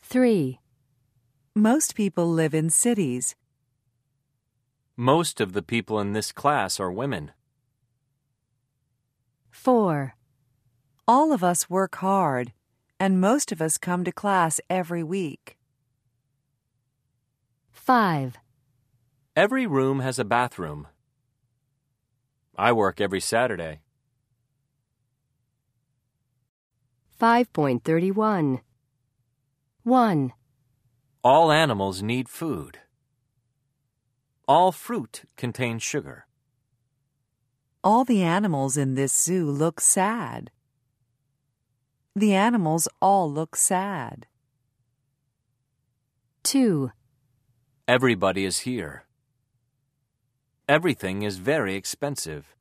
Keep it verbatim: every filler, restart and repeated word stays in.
Three. Most people live in cities. Most of the people in this class are women. Four. All of us work hard, and most of us come to class every week. Five. Every room has a bathroom. I work every Saturday. five point three one. One. All animals need food. All fruit contains sugar. All the animals in this zoo look sad. The animals all look sad. Two. Everybody is here. Everything is very expensive.